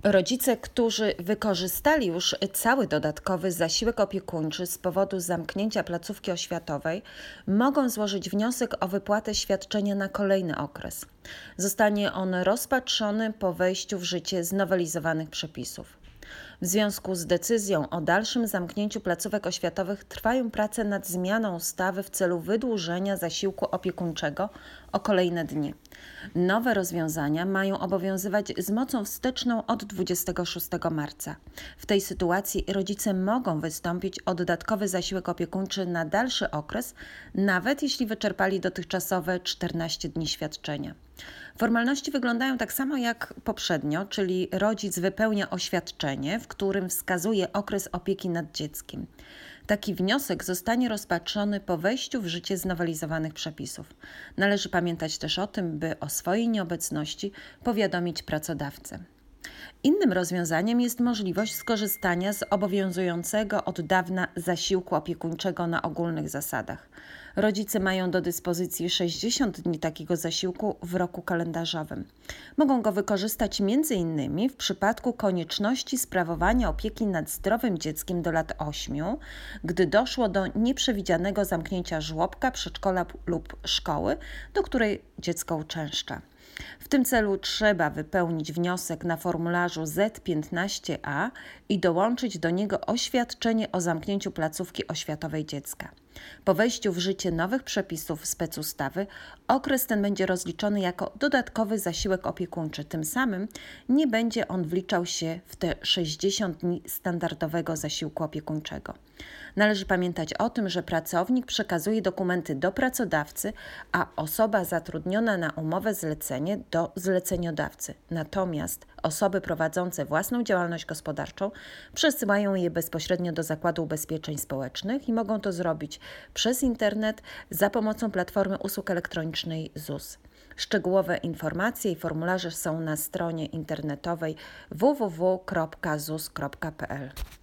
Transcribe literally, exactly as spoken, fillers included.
Rodzice, którzy wykorzystali już cały dodatkowy zasiłek opiekuńczy z powodu zamknięcia placówki oświatowej, mogą złożyć wniosek o wypłatę świadczenia na kolejny okres. Zostanie on rozpatrzony po wejściu w życie znowelizowanych przepisów. W związku z decyzją o dalszym zamknięciu placówek oświatowych trwają prace nad zmianą ustawy w celu wydłużenia zasiłku opiekuńczego o kolejne dni. Nowe rozwiązania mają obowiązywać z mocą wsteczną od dwudziestego szóstego marca. W tej sytuacji rodzice mogą wystąpić o dodatkowy zasiłek opiekuńczy na dalszy okres, nawet jeśli wyczerpali dotychczasowe czternaście dni świadczenia. Formalności wyglądają tak samo jak poprzednio, czyli rodzic wypełnia oświadczenie, w którym wskazuje okres opieki nad dzieckiem. Taki wniosek zostanie rozpatrzony po wejściu w życie znowelizowanych przepisów. Należy pamiętać też o tym, by o swojej nieobecności powiadomić pracodawcę. Innym rozwiązaniem jest możliwość skorzystania z obowiązującego od dawna zasiłku opiekuńczego na ogólnych zasadach. Rodzice mają do dyspozycji sześćdziesiąt dni takiego zasiłku w roku kalendarzowym. Mogą go wykorzystać między innymi w przypadku konieczności sprawowania opieki nad zdrowym dzieckiem do lat ośmiu, gdy doszło do nieprzewidzianego zamknięcia żłobka, przedszkola lub szkoły, do której dziecko uczęszcza. W tym celu trzeba wypełnić wniosek na formularzu Z piętnaście A i dołączyć do niego oświadczenie o zamknięciu placówki oświatowej dziecka. Po wejściu w życie nowych przepisów specustawy okres ten będzie rozliczony jako dodatkowy zasiłek opiekuńczy. Tym samym nie będzie on wliczał się w te sześćdziesiąt dni standardowego zasiłku opiekuńczego. Należy pamiętać o tym, że pracownik przekazuje dokumenty do pracodawcy, a osoba zatrudniona na umowę zlecenie do zleceniodawcy. Natomiast osoby prowadzące własną działalność gospodarczą przesyłają je bezpośrednio do Zakładu Ubezpieczeń Społecznych i mogą to zrobić przez internet za pomocą platformy usług elektronicznej Z U S. Szczegółowe informacje i formularze są na stronie internetowej w w w kropka z u s kropka p l.